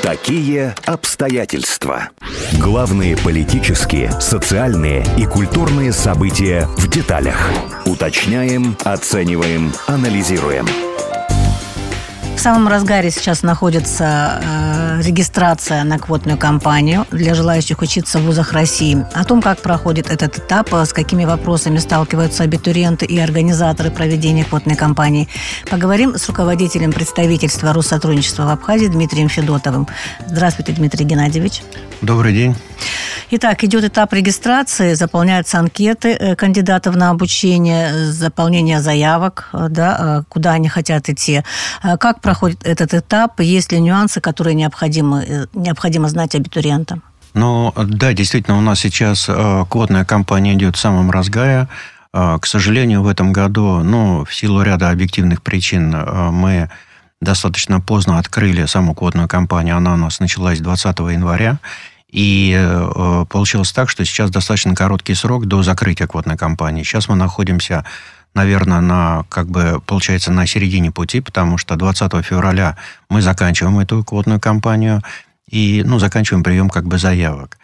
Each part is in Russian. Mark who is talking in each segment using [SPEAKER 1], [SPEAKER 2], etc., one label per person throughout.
[SPEAKER 1] Какие обстоятельства? Главные политические, социальные и культурные события в деталях. Уточняем, оцениваем, анализируем.
[SPEAKER 2] В самом разгаре сейчас находится регистрация на квотную кампанию для желающих учиться в вузах России. О том, как проходит этот этап, с какими вопросами сталкиваются абитуриенты и организаторы проведения квотной кампании, поговорим с руководителем представительства Россотрудничества в Абхазии Дмитрием Федотовым. Здравствуйте, Дмитрий Геннадьевич.
[SPEAKER 3] Добрый день.
[SPEAKER 2] Итак, идет этап регистрации, заполняются анкеты кандидатов на обучение, заполнение заявок, куда они хотят идти. Как проходит этот этап? Есть ли нюансы, которые необходимо знать абитуриентам?
[SPEAKER 3] Да, действительно, у нас сейчас квотная кампания идет в самом разгаре. К сожалению, в этом году, в силу ряда объективных причин, мы достаточно поздно открыли саму квотную кампанию. Она у нас началась 20 января. И получилось так, что сейчас достаточно короткий срок до закрытия квотной кампании. Сейчас мы находимся, наверное, получается, на середине пути, потому что 20 февраля мы заканчиваем эту квотную кампанию и, заканчиваем прием заявок.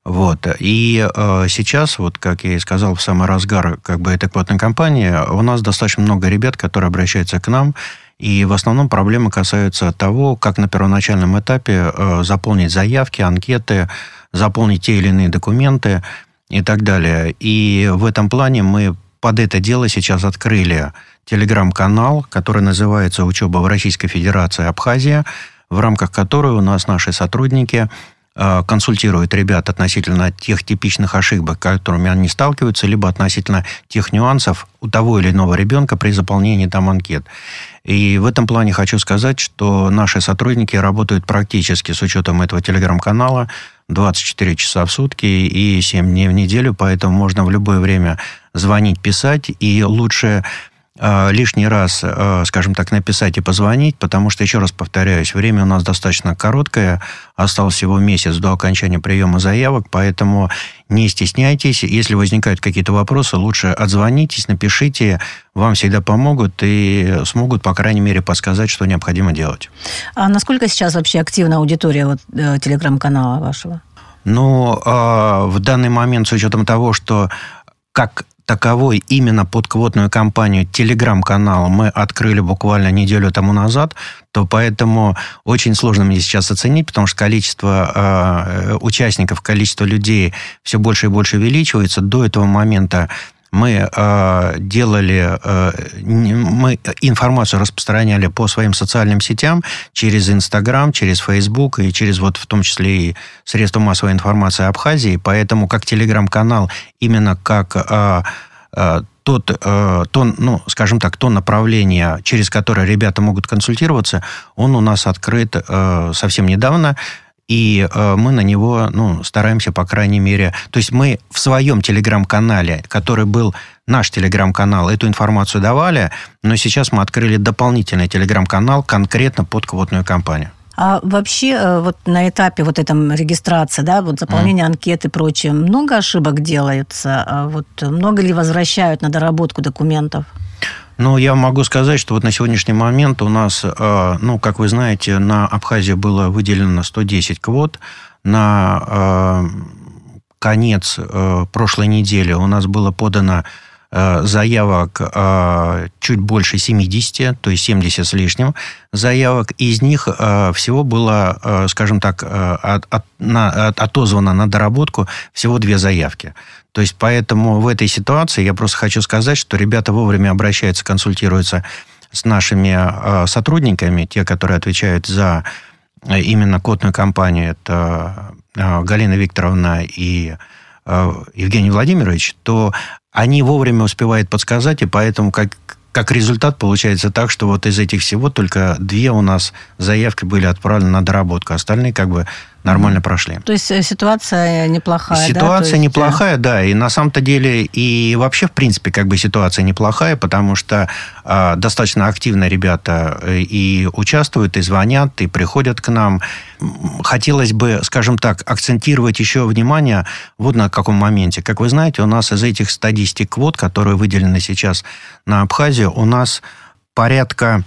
[SPEAKER 3] И сейчас, как я и сказал, в самый разгар этой квотной кампании, у нас достаточно много ребят, которые обращаются к нам. И в основном проблемы касаются того, как на первоначальном этапе заполнить заявки, анкеты, заполнить те или иные документы и так далее. И в этом плане мы под это дело сейчас открыли телеграм-канал, который называется «Учеба в Российской Федерации Абхазия», в рамках которой у нас наши сотрудники консультируют ребят относительно тех типичных ошибок, с которыми они сталкиваются, либо относительно тех нюансов у того или иного ребенка при заполнении там анкет. И в этом плане хочу сказать, что наши сотрудники работают практически с учетом этого телеграм-канала 24 часа в сутки и 7 дней в неделю, поэтому можно в любое время звонить, писать, и лучше лишний раз, скажем так, написать и позвонить, потому что, еще раз повторяюсь, время у нас достаточно короткое, осталось всего месяц до окончания приема заявок, поэтому не стесняйтесь, если возникают какие-то вопросы, лучше отзвонитесь, напишите, вам всегда помогут и смогут, по крайней мере, подсказать, что необходимо делать.
[SPEAKER 2] А насколько сейчас вообще активна аудитория телеграм-канала вашего?
[SPEAKER 3] В данный момент, с учетом того, что как таковой именно под квотную кампанию телеграм-канал мы открыли буквально неделю тому назад, то поэтому очень сложно мне сейчас оценить, потому что количество участников, количество людей все больше и больше увеличивается. До этого момента мы информацию распространяли по своим социальным сетям через Инстаграм, через Фейсбук и через в том числе и средства массовой информации Абхазии. Поэтому как телеграм-канал, именно как то направление, через которое ребята могут консультироваться, он у нас открыт совсем недавно. И мы на него стараемся, по крайней мере... То есть мы в своем телеграм-канале, который был наш телеграм-канал, эту информацию давали, но сейчас мы открыли дополнительный телеграм-канал конкретно под квотную кампанию.
[SPEAKER 2] А вообще на этапе этом регистрации, заполнения анкет и прочее, много ошибок делается? Много ли возвращают на доработку документов?
[SPEAKER 3] Я могу сказать, что на сегодняшний момент у нас, как вы знаете, на Абхазию было выделено 110 квот. На конец прошлой недели у нас было подано заявок чуть больше 70, то есть 70 с лишним заявок. Из них всего было, скажем так, отозвано на доработку всего 2 заявки. То есть, поэтому в этой ситуации я просто хочу сказать, что ребята вовремя обращаются, консультируются с нашими сотрудниками, те, которые отвечают за именно квотную кампанию, это Галина Викторовна и Евгений Владимирович, то они вовремя успевают подсказать, и поэтому как результат получается так, что из этих всего только 2 у нас заявки были отправлены на доработку, остальные нормально прошли.
[SPEAKER 2] То есть ситуация неплохая,
[SPEAKER 3] Ситуация неплохая, да. И на самом-то деле, и вообще, в принципе, ситуация неплохая, потому что достаточно активно ребята и участвуют, и звонят, и приходят к нам. Хотелось бы, скажем так, акцентировать еще внимание на каком моменте. Как вы знаете, у нас из этих 110 квот, которые выделены сейчас на Абхазию, у нас порядка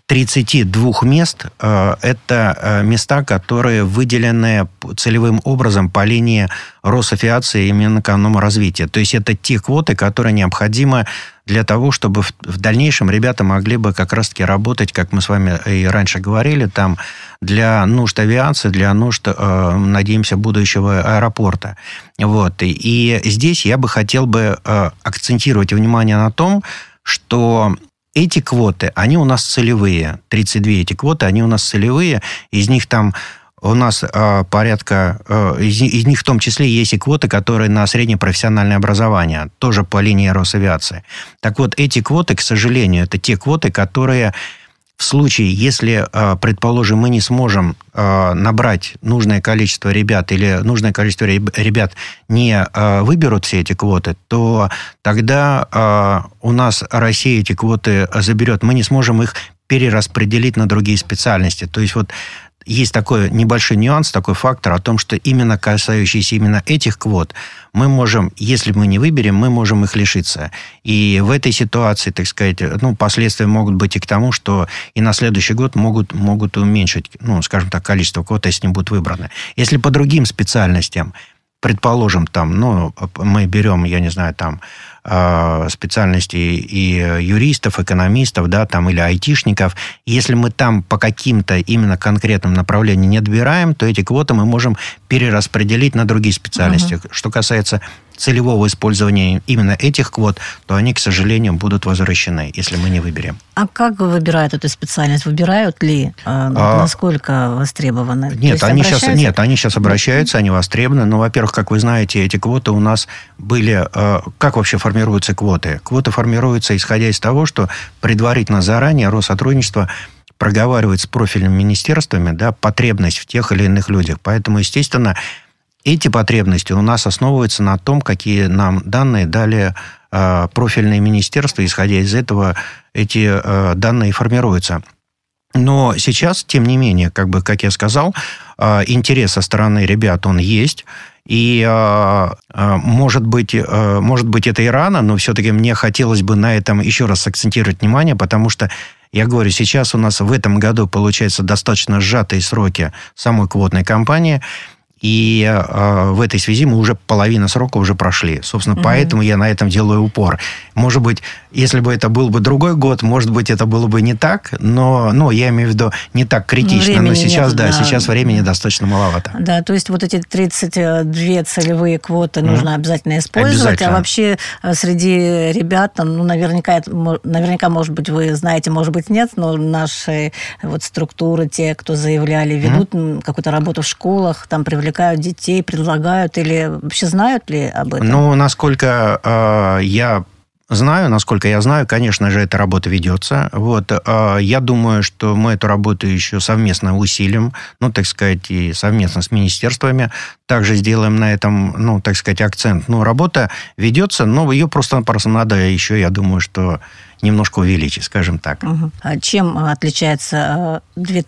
[SPEAKER 3] 32 мест – это места, которые выделены целевым образом по линии Росавиации и Минэкономразвития. То есть это те квоты, которые необходимы для того, чтобы в дальнейшем ребята могли бы как раз-таки работать, как мы с вами и раньше говорили, там для нужд авиации, для нужд, надеемся, будущего аэропорта. Вот. И здесь я бы хотел бы акцентировать внимание на том, что эти квоты, они у нас целевые. 32 эти квоты, они у нас целевые. Из них там у нас порядка... Из них в том числе есть и квоты, которые на среднее профессиональное образование, тоже по линии Росавиации. Так вот, эти квоты, к сожалению, это те квоты, которые в случае, если, предположим, мы не сможем набрать нужное количество ребят или нужное количество ребят не выберут все эти квоты, то тогда у нас Россия эти квоты заберет. Мы не сможем их перераспределить на другие специальности. То есть вот есть такой небольшой нюанс, такой фактор о том, что именно касающийся именно этих квот, мы можем, если мы не выберем, мы можем их лишиться. И в этой ситуации, так сказать, последствия могут быть и к тому, что и на следующий год могут уменьшить, скажем так, количество квот, если не будут выбраны. Если по другим специальностям, предположим, там, мы берем, я не знаю, там, специальности и юристов, экономистов, да, там, или айтишников. Если мы там по каким-то именно конкретным направлениям не добираем, то эти квоты мы можем перераспределить на другие специальности. Что касается целевого использования именно этих квот, то они, к сожалению, будут возвращены, если мы не выберем.
[SPEAKER 2] А как выбирают эту специальность? Выбирают ли? Насколько востребованы?
[SPEAKER 3] Нет, они сейчас обращаются, они востребованы. Но, во-первых, как вы знаете, эти квоты у нас были... Как вообще формируются квоты? Квоты формируются, исходя из того, что предварительно заранее Россотрудничество проговаривает с профильными министерствами, да, потребность в тех или иных людях. Поэтому, естественно, эти потребности у нас основываются на том, какие нам данные дали профильные министерства. Исходя из этого, эти данные формируются. Но сейчас, тем не менее, как я сказал, интерес со стороны ребят, он есть. И, может быть, это и рано, но все-таки мне хотелось бы на этом еще раз акцентировать внимание, потому что, я говорю, сейчас у нас в этом году, получается, достаточно сжатые сроки самой квотной кампании. И в этой связи мы уже половина срока уже прошли. Собственно, поэтому я на этом делаю упор. Может быть, если бы это был бы другой год, может быть, это было бы не так, но я имею в виду не так критично. Но сейчас, сейчас времени достаточно маловато.
[SPEAKER 2] Да, то есть вот эти 32 целевые квоты нужно обязательно использовать. Обязательно. А вообще среди ребят, наверняка, может быть, вы знаете, может быть, нет, но наши вот структуры, те, кто заявляли, ведут какую-то работу в школах, там привлекают детей, предлагают, или вообще знают ли об этом?
[SPEAKER 3] Насколько я знаю, конечно же, эта работа ведется. Вот, я думаю, что мы эту работу еще совместно усилим, так сказать, и совместно с министерствами также сделаем на этом, так сказать, акцент. Работа ведется, но ее просто-напросто надо еще, я думаю, что немножко увеличить, скажем так.
[SPEAKER 2] А чем отличается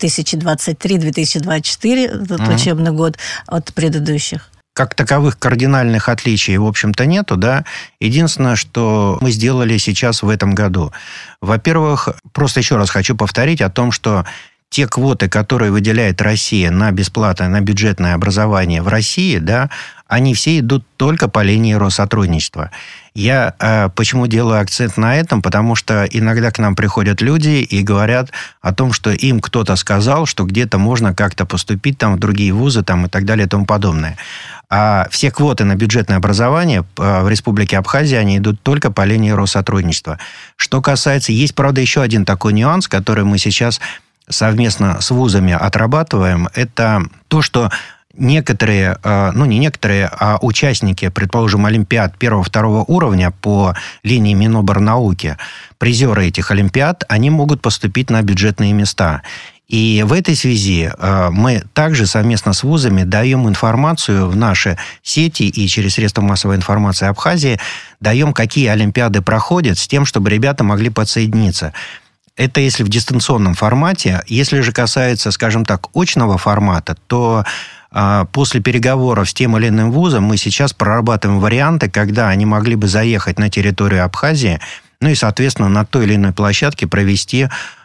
[SPEAKER 2] 2023-2024, этот учебный год, от предыдущих?
[SPEAKER 3] Как таковых кардинальных отличий, в общем-то, нету, да. Единственное, что мы сделали сейчас в этом году. Во-первых, просто еще раз хочу повторить о том, что те квоты, которые выделяет Россия на бесплатное, на бюджетное образование в России, да, они все идут только по линии Россотрудничества. Я почему делаю акцент на этом? Потому что иногда к нам приходят люди и говорят о том, что им кто-то сказал, что где-то можно как-то поступить там, в другие вузы там, и так далее и тому подобное. А все квоты на бюджетное образование в Республике Абхазия, они идут только по линии Россотрудничества. Что касается... Есть, правда, еще один такой нюанс, который мы сейчас совместно с вузами отрабатываем. Это то, что некоторые, не некоторые, а участники, предположим, олимпиад 1-2 уровня по линии Миноборнауки, призеры этих олимпиад, они могут поступить на бюджетные места. И в этой связи мы также совместно с вузами даем информацию в наши сети и через средства массовой информации Абхазии, даем, какие олимпиады проходят, с тем, чтобы ребята могли подсоединиться. Это если в дистанционном формате. Если же касается, скажем так, очного формата, то после переговоров с тем или иным вузом мы сейчас прорабатываем варианты, когда они могли бы заехать на территорию Абхазии, и, соответственно, на той или иной площадке провести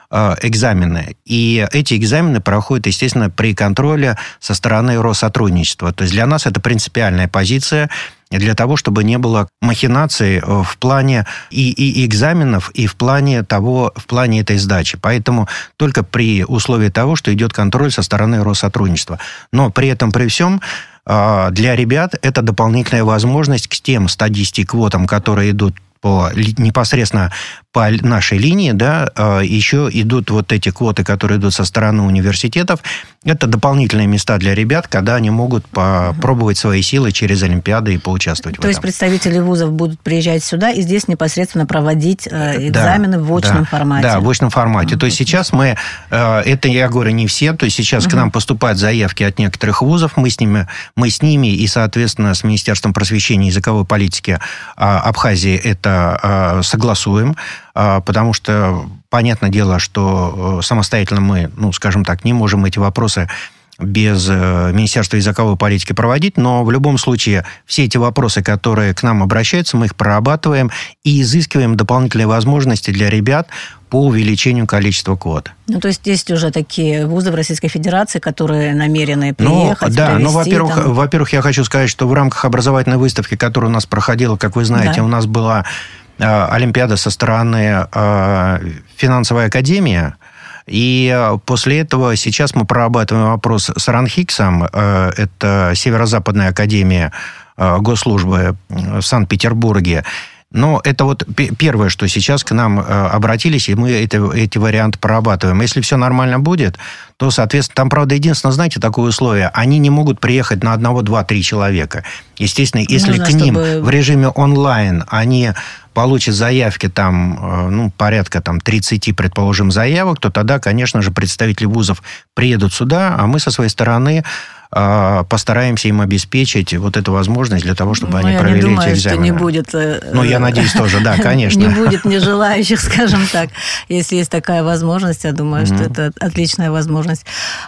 [SPEAKER 3] экзамены. И эти экзамены проходят, естественно, при контроле со стороны Россотрудничества. То есть для нас это принципиальная позиция для того, чтобы не было махинаций в плане и экзаменов, и в плане этой сдачи. Поэтому только при условии того, что идет контроль со стороны Россотрудничества. Но при этом, при всем, для ребят это дополнительная возможность к тем 110 квотам, которые идут непосредственно по нашей линии, да, еще идут вот эти квоты, которые идут со стороны университетов. Это дополнительные места для ребят, когда они могут попробовать свои силы через Олимпиады и поучаствовать в этом.
[SPEAKER 2] То есть представители вузов будут приезжать сюда и здесь непосредственно проводить экзамены в очном формате? Да,
[SPEAKER 3] в очном формате. То есть сейчас это я говорю не все, то есть сейчас к нам поступают заявки от некоторых вузов, мы с ними и, соответственно, с Министерством просвещения и языковой политики Абхазии это согласуем, потому что, понятное дело, что самостоятельно мы, скажем так, не можем эти вопросы без Министерства языковой политики проводить, но в любом случае все эти вопросы, которые к нам обращаются, мы их прорабатываем и изыскиваем дополнительные возможности для ребят по увеличению количества квот.
[SPEAKER 2] То есть есть уже такие вузы в Российской Федерации, которые намерены приехать, провести...
[SPEAKER 3] Во-первых, я хочу сказать, что в рамках образовательной выставки, которая у нас проходила, как вы знаете, у нас была Олимпиада со стороны финансовой академии. И после этого сейчас мы прорабатываем вопрос с РАНХИКСом, это Северо-Западная академия госслужбы в Санкт-Петербурге. Но это вот первое, что сейчас к нам обратились, и мы эти варианты прорабатываем. Если все нормально будет, то, соответственно, там, правда, единственное, знаете, такое условие, они не могут приехать на 1, 2, 3 человека. Естественно, если к ним в режиме онлайн они получат заявки, порядка 30, предположим, заявок, то тогда, конечно же, представители вузов приедут сюда, а мы со своей стороны постараемся им обеспечить вот эту возможность для того, чтобы они провели эти экзамены.
[SPEAKER 2] Я не думаю, что не будет...
[SPEAKER 3] я надеюсь тоже, да, конечно.
[SPEAKER 2] Не будет нежелающих, скажем так. Если есть такая возможность, я думаю, что это отличная возможность.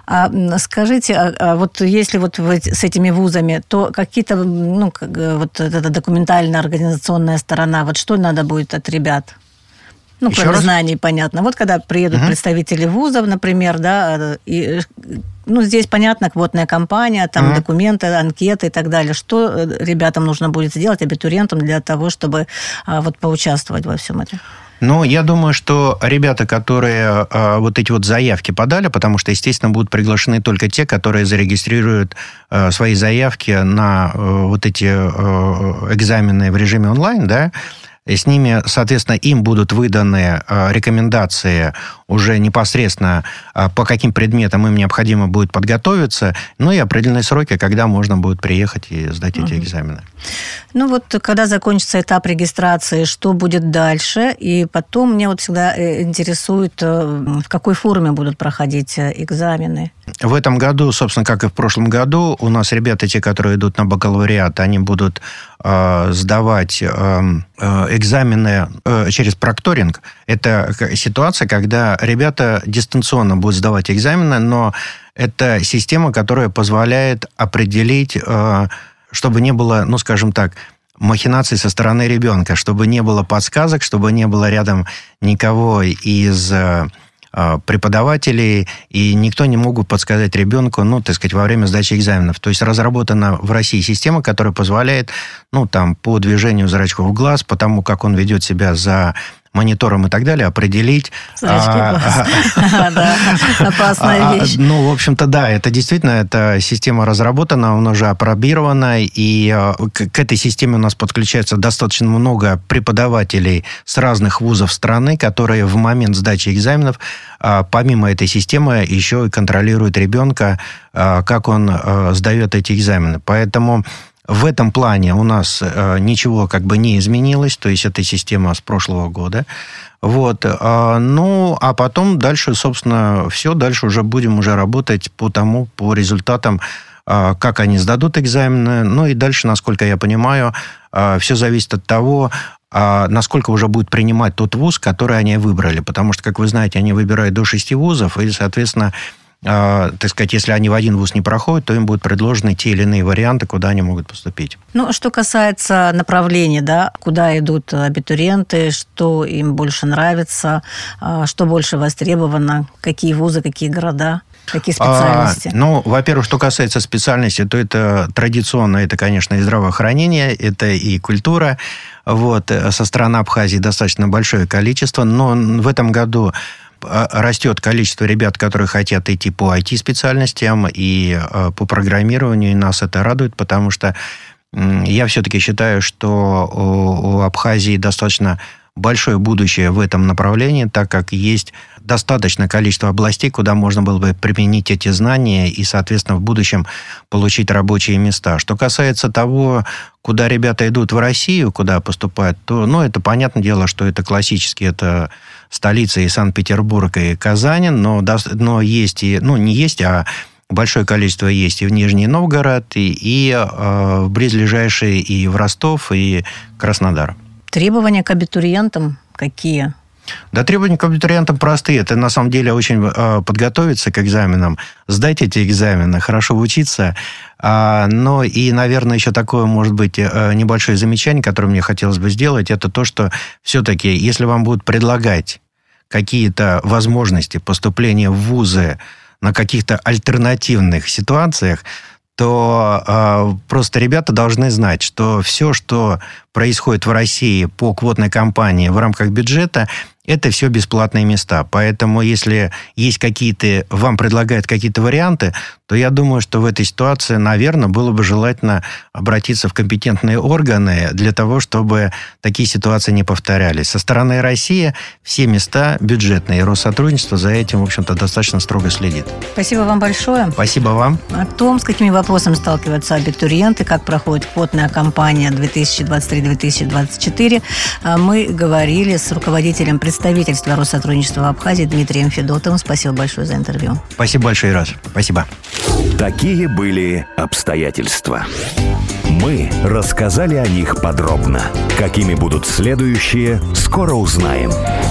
[SPEAKER 2] Скажите, вот если вот с этими вузами, то какие-то, вот эта документальная организационная сторона, вот что надо будет от ребят? Кроме знаний, понятно. Вот когда приедут представители вузов, например, да, и... здесь, понятно, квотная кампания, там документы, анкеты и так далее. Что ребятам нужно будет сделать, абитуриентам, для того, чтобы поучаствовать во всем этом?
[SPEAKER 3] Я думаю, что ребята, которые вот эти вот заявки подали, потому что, естественно, будут приглашены только те, которые зарегистрируют свои заявки на вот эти экзамены в режиме онлайн, да, и с ними, соответственно, им будут выданы рекомендации уже непосредственно, по каким предметам им необходимо будет подготовиться, и определенные сроки, когда можно будет приехать и сдать эти экзамены.
[SPEAKER 2] Когда закончится этап регистрации, что будет дальше? И потом меня вот всегда интересует, в какой форме будут проходить экзамены.
[SPEAKER 3] В этом году, собственно, как и в прошлом году, у нас ребята, те, которые идут на бакалавриат, они будут сдавать экзамены через прокторинг. Это ситуация, когда ребята дистанционно будут сдавать экзамены, но это система, которая позволяет определить, чтобы не было, скажем так, махинаций со стороны ребенка, чтобы не было подсказок, чтобы не было рядом никого из преподавателей, и никто не мог подсказать ребенку, во время сдачи экзаменов. То есть разработана в России система, которая позволяет, по движению зрачков глаз, по тому, как он ведет себя за монитором и так далее, определить...
[SPEAKER 2] Зрачки глаз. Да, опасная вещь.
[SPEAKER 3] В общем-то, да, это действительно, эта система разработана, она уже опробирована, и к этой системе у нас подключается достаточно много преподавателей с разных вузов страны, которые в момент сдачи экзаменов, помимо этой системы, еще и контролируют ребенка, как он сдает эти экзамены. Поэтому... В этом плане у нас ничего не изменилось, то есть это система с прошлого года. А потом дальше, собственно, все, дальше уже будем работать по результатам, как они сдадут экзамены. И дальше, насколько я понимаю, все зависит от того, насколько уже будет принимать тот вуз, который они выбрали. Потому что, как вы знаете, они выбирают до 6 вузов, и, соответственно, так сказать, если они в один вуз не проходят, то им будут предложены те или иные варианты, куда они могут поступить.
[SPEAKER 2] Ну, что касается направлений, да, куда идут абитуриенты, что им больше нравится, что больше востребовано, какие вузы, какие города, какие специальности?
[SPEAKER 3] Во-первых, что касается специальности, то это традиционно, это, конечно, и здравоохранение, это и культура. Со стороны Абхазии достаточно большое количество, но в этом году растет количество ребят, которые хотят идти по IT-специальностям и по программированию, и нас это радует, потому что я все-таки считаю, что у Абхазии достаточно большое будущее в этом направлении, так как есть достаточное количество областей, куда можно было бы применить эти знания и, соответственно, в будущем получить рабочие места. Что касается того, куда ребята идут в Россию, куда поступают, то, это понятное дело, что это классически, это столица и Санкт-Петербург, и Казань, но есть и, не есть, а большое количество есть и в Нижний Новгород, и в близлежащие, и в Ростов, и Краснодар.
[SPEAKER 2] Требования к абитуриентам какие?
[SPEAKER 3] Да, требования к абитуриентам простые. Это, на самом деле, очень подготовиться к экзаменам, сдать эти экзамены, хорошо учиться. Но и, наверное, еще такое, может быть, небольшое замечание, которое мне хотелось бы сделать, это то, что все-таки, если вам будут предлагать какие-то возможности поступления в вузы на каких-то альтернативных ситуациях, то просто ребята должны знать, что все, что происходит в России по квотной кампании в рамках бюджета, это все бесплатные места. Поэтому, если есть вам предлагают какие-то варианты, то я думаю, что в этой ситуации, наверное, было бы желательно обратиться в компетентные органы для того, чтобы такие ситуации не повторялись. Со стороны России все места бюджетные, и Россотрудничество за этим, в общем-то, достаточно строго следит.
[SPEAKER 2] Спасибо вам большое.
[SPEAKER 3] Спасибо вам.
[SPEAKER 2] О том, с какими вопросами сталкиваются абитуриенты, как проходит квотная кампания 2023-2024, мы говорили с руководителем представительства Россотрудничества в Абхазии Дмитрием Федотовым. Спасибо большое за интервью.
[SPEAKER 3] Спасибо большое, Ирас. Спасибо.
[SPEAKER 1] Такие были обстоятельства. Мы рассказали о них подробно. Какими будут следующие, скоро узнаем.